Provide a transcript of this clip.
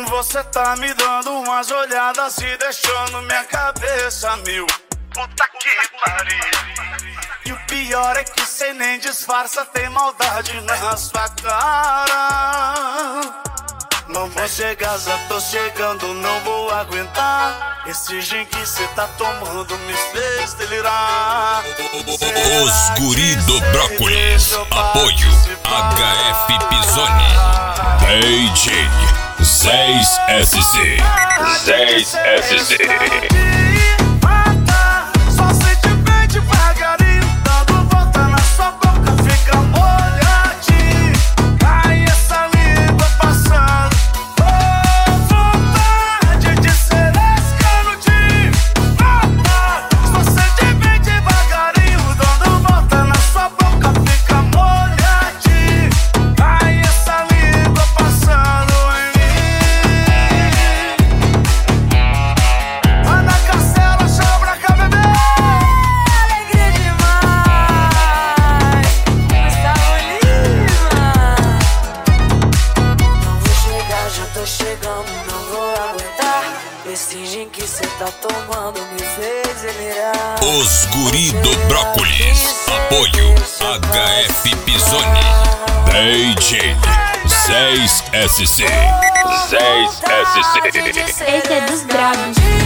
Você tá me dando umas olhadas e deixando minha cabeça mil. Puta que pariu. E o pior é que cê nem disfarça, tem maldade na sua cara. Não vou chegar, já tô chegando, não vou aguentar. Esse gin que cê tá tomando me fez delirar. Os guri do Brócolis, apoio HF Pisoni, DJ 6SC. 6SC. Esse gin que cê tá tomando me fez delirar. Os guri do Brócolis, apoio HF Pisoni, DJ 6SC. 6SC. Esse é dos brabos.